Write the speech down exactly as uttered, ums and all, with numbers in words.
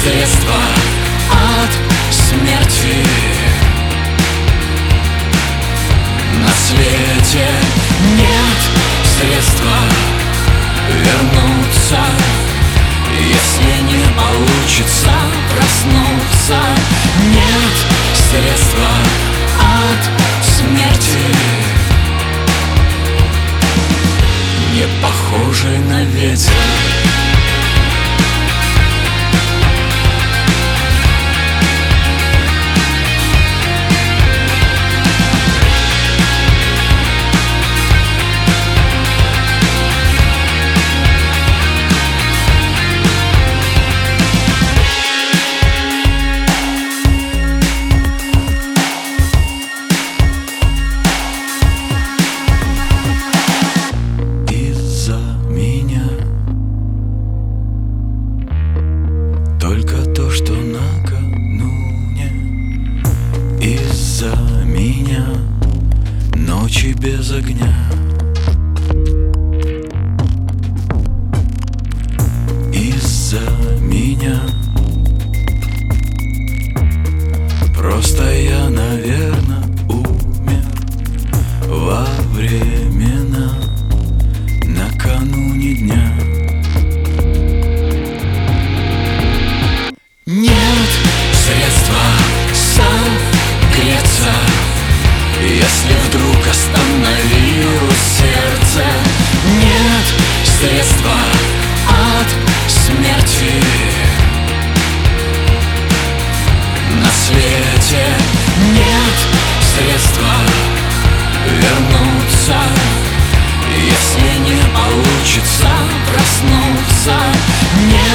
средства от смерти. На свете нет средства вернуться, если не получится проснуться. Нет средства от смерти, не похожий на ветер. Только то, что накануне из-за меня ночи без огня, из-за меня. Просто я, наверное, умер во времена накануне дня. Нет средства согреться, если вдруг остановилось сердце. Нет средства от смерти. На свете нет средства вернуться, если не получится проснуться. Нет